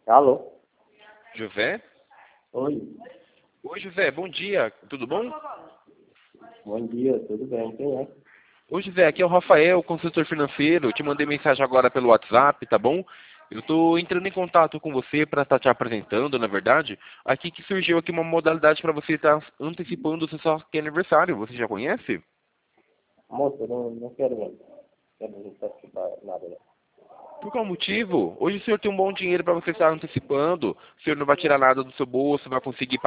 Alô? José? Oi. Oi, José, bom dia, tudo bom? Bom dia, tudo bem? Quem é? Oi, José, aqui é o Rafael, consultor financeiro. Eu te mandei mensagem agora pelo WhatsApp, tá bom? Eu tô entrando em contato com você para estar te apresentando, na verdade. Aqui que surgiu aqui uma modalidade para você estar antecipando o seu aniversário. Você já conhece? Moça, eu não quero não. Quero participar nada, não. Por qual motivo? Hoje o senhor tem um bom dinheiro para você estar antecipando. O senhor não vai tirar nada do seu bolso, vai conseguir